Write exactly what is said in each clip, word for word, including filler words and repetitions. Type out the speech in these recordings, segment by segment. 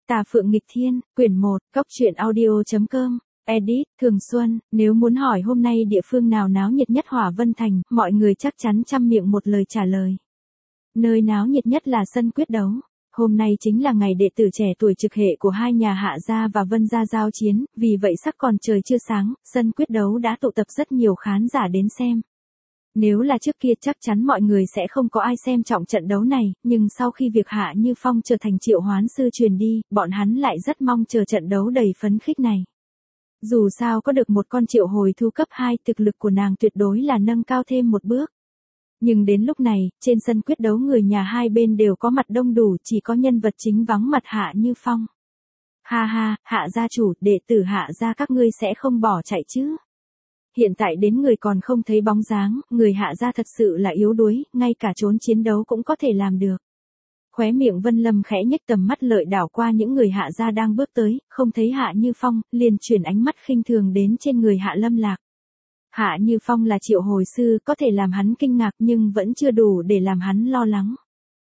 Tà Phượng Nghịch Thiên, quyển một, cốc truyện audio.com, edit, Thường Xuân, nếu muốn hỏi hôm nay địa phương nào náo nhiệt nhất Hỏa Vân Thành, mọi người chắc chắn trăm miệng một lời trả lời. Nơi náo nhiệt nhất là sân quyết đấu. Hôm nay chính là ngày đệ tử trẻ tuổi trực hệ của hai nhà Hạ gia và Vân gia giao chiến, vì vậy sắc còn trời chưa sáng, sân quyết đấu đã tụ tập rất nhiều khán giả đến xem. Nếu là trước kia chắc chắn mọi người sẽ không có ai xem trọng trận đấu này, nhưng sau khi việc Hạ Như Phong trở thành triệu hoán sư truyền đi, bọn hắn lại rất mong chờ trận đấu đầy phấn khích này. Dù sao có được một con triệu hồi thú cấp hai, thực lực của nàng tuyệt đối là nâng cao thêm một bước. Nhưng đến lúc này, trên sân quyết đấu người nhà hai bên đều có mặt đông đủ, chỉ có nhân vật chính vắng mặt Hạ Như Phong. Ha ha, Hạ gia chủ, đệ tử Hạ gia các ngươi sẽ không bỏ chạy chứ? Hiện tại đến người còn không thấy bóng dáng, người Hạ gia thật sự là yếu đuối, ngay cả trốn chiến đấu cũng có thể làm được. Khóe miệng Vân Lâm khẽ nhếch, tầm mắt lợi đảo qua những người Hạ gia đang bước tới, không thấy Hạ Như Phong, liền chuyển ánh mắt khinh thường đến trên người Hạ Lâm Lạc. Hạ Như Phong là triệu hồi sư, có thể làm hắn kinh ngạc nhưng vẫn chưa đủ để làm hắn lo lắng.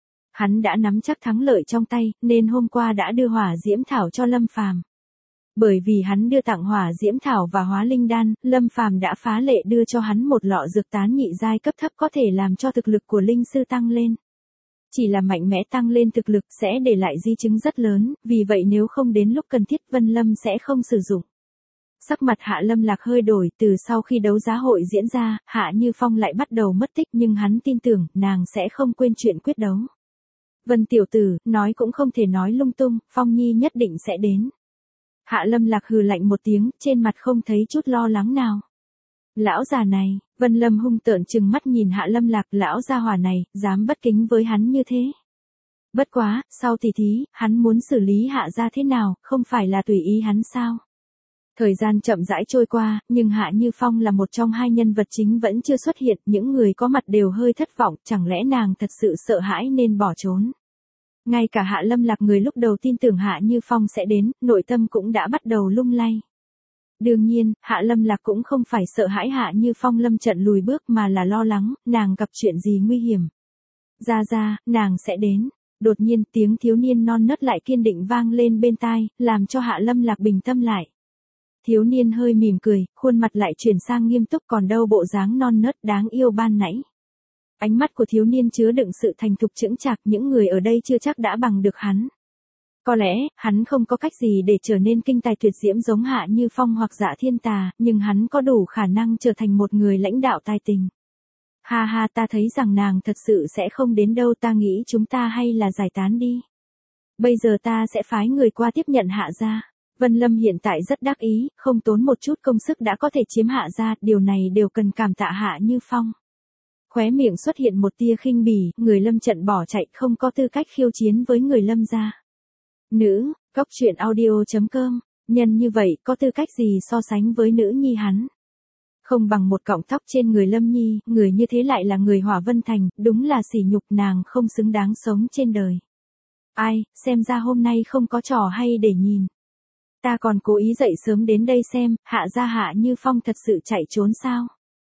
Hắn đã nắm chắc thắng lợi trong tay, nên hôm qua đã đưa hỏa diễm thảo cho Lâm Phàm. Bởi vì hắn đưa tặng hỏa diễm thảo và hóa linh đan, Lâm Phàm đã phá lệ đưa cho hắn một lọ dược tán nhị giai cấp thấp có thể làm cho thực lực của linh sư tăng lên. Chỉ là mạnh mẽ tăng lên thực lực sẽ để lại di chứng rất lớn, vì vậy nếu không đến lúc cần thiết Vân Lâm sẽ không sử dụng. Sắc mặt Hạ Lâm Lạc hơi đổi, từ sau khi đấu giá hội diễn ra, Hạ Như Phong lại bắt đầu mất tích nhưng hắn tin tưởng nàng sẽ không quên chuyện quyết đấu. Vân tiểu tử, nói cũng không thể nói lung tung, Phong Nhi nhất định sẽ đến. Hạ Lâm Lạc hừ lạnh một tiếng, trên mặt không thấy chút lo lắng nào. Lão già này, Vân Lâm hung tợn trừng mắt nhìn Hạ Lâm Lạc, lão gia hỏa này, dám bất kính với hắn như thế. Bất quá, sau tỷ thí, hắn muốn xử lý Hạ gia thế nào, không phải là tùy ý hắn sao? Thời gian chậm rãi trôi qua, nhưng Hạ Như Phong là một trong hai nhân vật chính vẫn chưa xuất hiện, những người có mặt đều hơi thất vọng, chẳng lẽ nàng thật sự sợ hãi nên bỏ trốn. Ngay cả Hạ Lâm Lạc người lúc đầu tin tưởng Hạ Như Phong sẽ đến, nội tâm cũng đã bắt đầu lung lay. Đương nhiên, Hạ Lâm Lạc cũng không phải sợ hãi Hạ Như Phong lâm trận lùi bước mà là lo lắng, nàng gặp chuyện gì nguy hiểm. Ra ra, nàng sẽ đến. Đột nhiên tiếng thiếu niên non nớt lại kiên định vang lên bên tai, làm cho Hạ Lâm Lạc bình tâm lại. Thiếu niên hơi mỉm cười, khuôn mặt lại chuyển sang nghiêm túc, còn đâu bộ dáng non nớt đáng yêu ban nãy. Ánh mắt của thiếu niên chứa đựng sự thành thục chững chạc, những người ở đây chưa chắc đã bằng được hắn. Có lẽ, hắn không có cách gì để trở nên kinh tài tuyệt diễm giống Hạ Như Phong hoặc Dạ Thiên Tà, nhưng hắn có đủ khả năng trở thành một người lãnh đạo tài tình. Ha ha, ta thấy rằng nàng thật sự sẽ không đến đâu, ta nghĩ chúng ta hay là giải tán đi. Bây giờ ta sẽ phái người qua tiếp nhận Hạ gia. Vân Lâm hiện tại rất đắc ý, không tốn một chút công sức đã có thể chiếm Hạ gia, điều này đều cần cảm tạ Hạ Như Phong. Khóe miệng xuất hiện một tia khinh bỉ, người Lâm trận bỏ chạy, không có tư cách khiêu chiến với người Lâm gia. Nữ, cốc truyện audio.com, nhân như vậy có tư cách gì so sánh với nữ nhi hắn. Không bằng một cọng tóc trên người Lâm Nhi, người như thế lại là người Hỏa Vân Thành, đúng là sỉ nhục, nàng không xứng đáng sống trên đời. Ai, xem ra hôm nay không có trò hay để nhìn. Ta còn cố ý dậy sớm đến đây xem, Hạ gia Hạ Như Phong thật sự chạy trốn sao?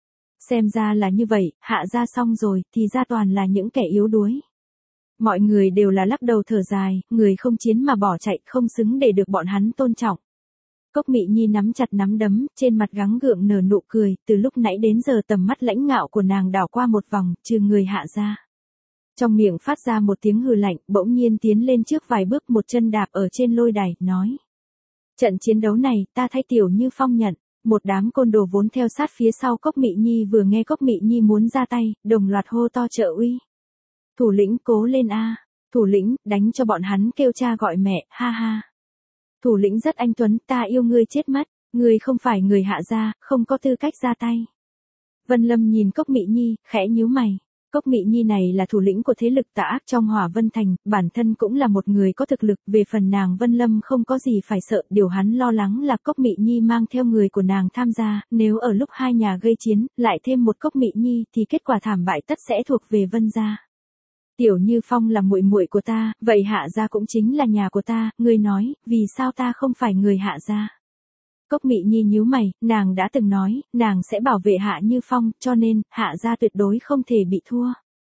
Xem ra là như vậy, Hạ gia xong rồi, thì ra toàn là những kẻ yếu đuối. Mọi người đều là lắc đầu thở dài, người không chiến mà bỏ chạy, không xứng để được bọn hắn tôn trọng. Cốc Mị Nhi nắm chặt nắm đấm, trên mặt gắng gượng nở nụ cười, từ lúc nãy đến giờ tầm mắt lãnh ngạo của nàng đảo qua một vòng, trừ người Hạ gia. Trong miệng phát ra một tiếng hừ lạnh, bỗng nhiên tiến lên trước vài bước, một chân đạp ở trên lôi đài, nói. Trận chiến đấu này, ta thay Tiểu Như Phong nhận. Một đám côn đồ vốn theo sát phía sau Cốc Mị Nhi vừa nghe Cốc Mị Nhi muốn ra tay, đồng loạt hô to trợ uy. Thủ lĩnh cố lên a, thủ lĩnh, đánh cho bọn hắn kêu cha gọi mẹ, ha ha. Thủ lĩnh rất anh tuấn, ta yêu ngươi chết mất, ngươi không phải người Hạ gia, không có tư cách ra tay. Vân Lâm nhìn Cốc Mị Nhi, khẽ nhíu mày. Cốc Mị Nhi này là thủ lĩnh của thế lực tà ác trong Hỏa Vân Thành, bản thân cũng là một người có thực lực, về phần nàng Vân Lâm không có gì phải sợ, điều hắn lo lắng là Cốc Mị Nhi mang theo người của nàng tham gia, nếu ở lúc hai nhà gây chiến, lại thêm một Cốc Mị Nhi thì kết quả thảm bại tất sẽ thuộc về Vân gia. Tiểu Như Phong là muội muội của ta, vậy Hạ gia cũng chính là nhà của ta, ngươi nói, vì sao ta không phải người Hạ gia? Cốc Mị Nhi nhíu mày, nàng đã từng nói, nàng sẽ bảo vệ Hạ Như Phong, cho nên, Hạ gia tuyệt đối không thể bị thua.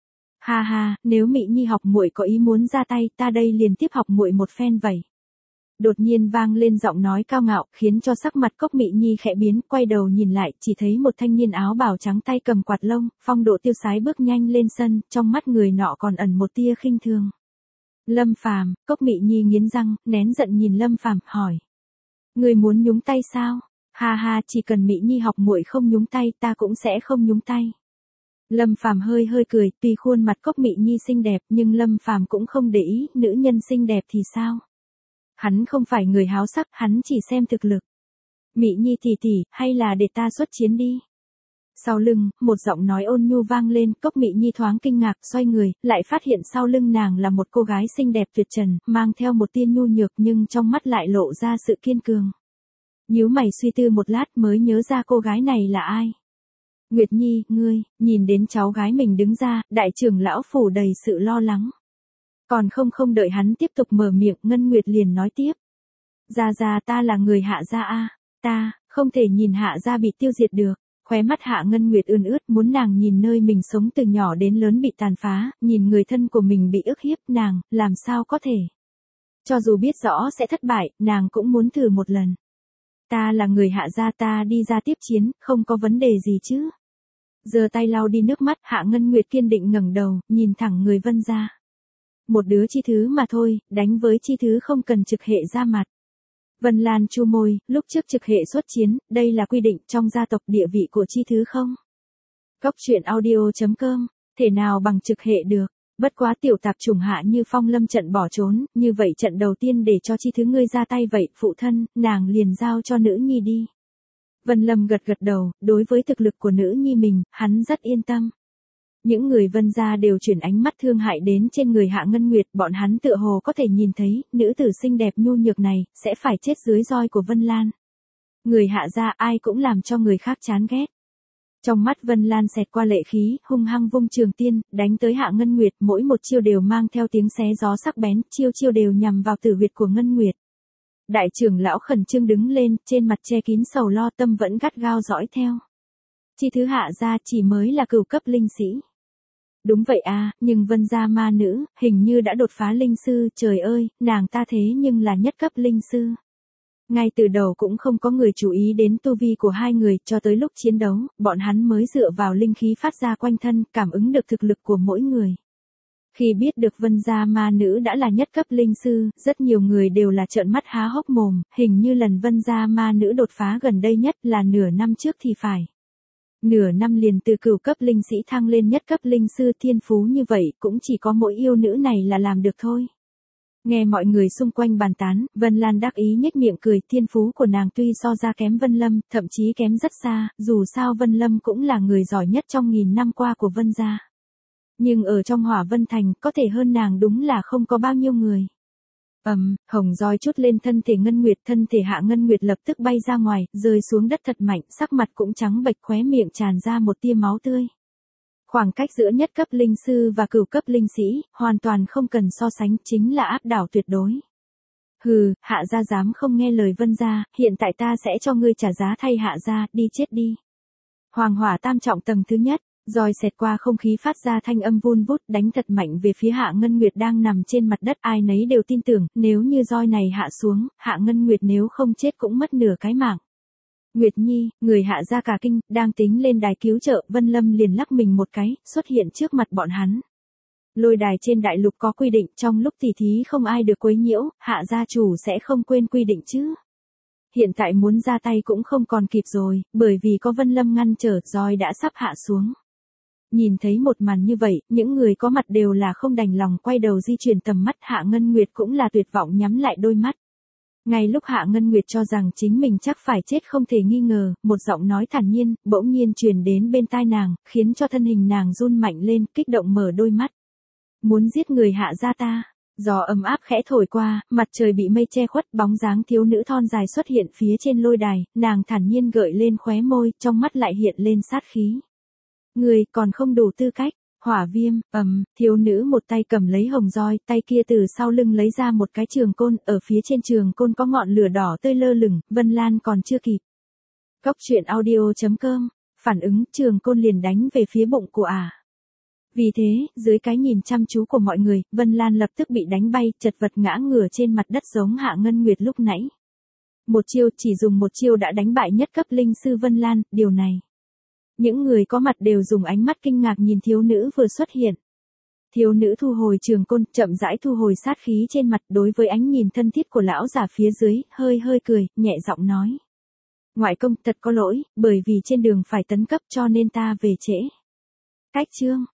Ha ha, nếu Mị Nhi học muội có ý muốn ra tay, ta đây liền tiếp học muội một phen vậy. Đột nhiên vang lên giọng nói cao ngạo, khiến cho sắc mặt Cốc Mị Nhi khẽ biến, quay đầu nhìn lại, chỉ thấy một thanh niên áo bào trắng tay cầm quạt lông, phong độ tiêu sái bước nhanh lên sân, trong mắt người nọ còn ẩn một tia khinh thường. Lâm Phàm, Cốc Mị Nhi nghiến răng, nén giận nhìn Lâm Phàm, hỏi: "Ngươi muốn nhúng tay sao?" "Ha ha, chỉ cần Mị Nhi học muội không nhúng tay, ta cũng sẽ không nhúng tay." Lâm Phàm hơi hơi cười, tuy khuôn mặt Cốc Mị Nhi xinh đẹp, nhưng Lâm Phàm cũng không để ý, nữ nhân xinh đẹp thì sao? Hắn không phải người háo sắc, hắn chỉ xem thực lực. "Mị Nhi tỷ tỷ, hay là để ta xuất chiến đi?" Sau lưng, một giọng nói ôn nhu vang lên, Cốc Mị Nhi thoáng kinh ngạc, xoay người, lại phát hiện sau lưng nàng là một cô gái xinh đẹp tuyệt trần, mang theo một tia nhu nhược nhưng trong mắt lại lộ ra sự kiên cường. Nhíu mày suy tư một lát mới nhớ ra cô gái này là ai. "Nguyệt Nhi, ngươi." Nhìn đến cháu gái mình đứng ra, đại trưởng lão phủ đầy sự lo lắng. Còn không không đợi hắn tiếp tục mở miệng, Ngân Nguyệt liền nói tiếp: "Gia gia, ta là người Hạ gia a, ta không thể nhìn Hạ gia bị tiêu diệt được." Khóe mắt Hạ Ngân Nguyệt ươn ướt, muốn nàng nhìn nơi mình sống từ nhỏ đến lớn bị tàn phá, nhìn người thân của mình bị ức hiếp, nàng làm sao có thể? Cho dù biết rõ sẽ thất bại, nàng cũng muốn thử một lần. "Ta là người Hạ gia, ta đi ra tiếp chiến, không có vấn đề gì chứ?" Giơ tay lau đi nước mắt, Hạ Ngân Nguyệt kiên định ngẩng đầu, nhìn thẳng người Vân gia. "Một đứa chi thứ mà thôi, đánh với chi thứ không cần trực hệ ra mặt." Vân Lan chu môi, lúc trước trực hệ xuất chiến, đây là quy định trong gia tộc, địa vị của chi thứ không? Cốc truyện audio chấm com, thể nào bằng trực hệ được, bất quá tiểu tạp chủng Hạ Như Phong lâm trận bỏ trốn, như vậy trận đầu tiên để cho chi thứ ngươi ra tay vậy, phụ thân, nàng liền giao cho nữ nhi đi. Vân Lâm gật gật đầu, đối với thực lực của nữ nhi mình, hắn rất yên tâm. Những người Vân gia đều chuyển ánh mắt thương hại đến trên người Hạ Ngân Nguyệt, bọn hắn tựa hồ có thể nhìn thấy, nữ tử xinh đẹp nhu nhược này, sẽ phải chết dưới roi của Vân Lan. Người Hạ gia ai cũng làm cho người khác chán ghét. Trong mắt Vân Lan xẹt qua lệ khí, hung hăng vung trường tiên, đánh tới Hạ Ngân Nguyệt, mỗi một chiêu đều mang theo tiếng xé gió sắc bén, chiêu chiêu đều nhằm vào tử huyệt của Ngân Nguyệt. Đại trưởng lão khẩn trương đứng lên, trên mặt che kín sầu lo, tâm vẫn gắt gao dõi theo. Chi thứ Hạ gia chỉ mới là cửu cấp linh sĩ. Đúng vậy à, nhưng Vân gia ma nữ, hình như đã đột phá linh sư, trời ơi, nàng ta thế nhưng là nhất cấp linh sư. Ngay từ đầu cũng không có người chú ý đến tu vi của hai người, cho tới lúc chiến đấu, bọn hắn mới dựa vào linh khí phát ra quanh thân, cảm ứng được thực lực của mỗi người. Khi biết được Vân gia ma nữ đã là nhất cấp linh sư, rất nhiều người đều là trợn mắt há hốc mồm, hình như lần Vân gia ma nữ đột phá gần đây nhất là nửa năm trước thì phải. Nửa năm liền từ cửu cấp linh sĩ thăng lên nhất cấp linh sư, thiên phú như vậy cũng chỉ có mỗi yêu nữ này là làm được thôi. Nghe mọi người xung quanh bàn tán, Vân Lan đắc ý nhếch miệng cười, thiên phú của nàng tuy so ra kém Vân Lâm, thậm chí kém rất xa, dù sao Vân Lâm cũng là người giỏi nhất trong nghìn năm qua của Vân gia. Nhưng ở trong Hỏa Vân Thành, có thể hơn nàng đúng là không có bao nhiêu người. Ầm, um, hồng roi chút lên thân thể Ngân Nguyệt, thân thể Hạ Ngân Nguyệt lập tức bay ra ngoài, rơi xuống đất thật mạnh, sắc mặt cũng trắng bệch, khóe miệng tràn ra một tia máu tươi. Khoảng cách giữa nhất cấp linh sư và cửu cấp linh sĩ, hoàn toàn không cần so sánh, chính là áp đảo tuyệt đối. Hừ, Hạ gia dám không nghe lời Vân gia, hiện tại ta sẽ cho ngươi trả giá thay Hạ gia, đi chết đi. Hoàng hỏa tam trọng tầng thứ nhất. Roi xẹt qua không khí phát ra thanh âm vun vút, đánh thật mạnh về phía Hạ Ngân Nguyệt đang nằm trên mặt đất, ai nấy đều tin tưởng, nếu như roi này hạ xuống, Hạ Ngân Nguyệt nếu không chết cũng mất nửa cái mạng. Nguyệt Nhi, người Hạ gia cả kinh, đang tính lên đài cứu trợ, Vân Lâm liền lắc mình một cái, xuất hiện trước mặt bọn hắn. Lôi đài trên đại lục có quy định, trong lúc tỉ thí không ai được quấy nhiễu, Hạ gia chủ sẽ không quên quy định chứ. Hiện tại muốn ra tay cũng không còn kịp rồi, bởi vì có Vân Lâm ngăn trở, roi đã sắp hạ xuống. Nhìn thấy một màn như vậy, những người có mặt đều là không đành lòng, quay đầu di chuyển tầm mắt, Hạ Ngân Nguyệt cũng là tuyệt vọng nhắm lại đôi mắt. Ngay lúc Hạ Ngân Nguyệt cho rằng chính mình chắc phải chết không thể nghi ngờ, một giọng nói thản nhiên, bỗng nhiên truyền đến bên tai nàng, khiến cho thân hình nàng run mạnh lên, kích động mở đôi mắt. Muốn giết người Hạ gia ta. Gió ấm áp khẽ thổi qua, mặt trời bị mây che khuất, bóng dáng thiếu nữ thon dài xuất hiện phía trên lôi đài, nàng thản nhiên gợi lên khóe môi, trong mắt lại hiện lên sát khí. Người còn không đủ tư cách. Hỏa viêm, ầm, um, thiếu nữ một tay cầm lấy hồng roi, tay kia từ sau lưng lấy ra một cái trường côn, ở phía trên trường côn có ngọn lửa đỏ tươi lơ lửng, Vân Lan còn chưa kịp. Cốc truyện audio chấm com, phản ứng, trường côn liền đánh về phía bụng của ả. À. Vì thế, dưới cái nhìn chăm chú của mọi người, Vân Lan lập tức bị đánh bay, chật vật ngã ngửa trên mặt đất giống Hạ Ngân Nguyệt lúc nãy. Một chiêu, chỉ dùng một chiêu đã đánh bại nhất cấp linh sư Vân Lan, điều này. Những người có mặt đều dùng ánh mắt kinh ngạc nhìn thiếu nữ vừa xuất hiện. Thiếu nữ thu hồi trường côn, chậm rãi thu hồi sát khí trên mặt, đối với ánh nhìn thân thiết của lão giả phía dưới, hơi hơi cười, nhẹ giọng nói. Ngoại công, thật có lỗi, bởi vì trên đường phải tấn cấp cho nên ta về trễ. Cách chương.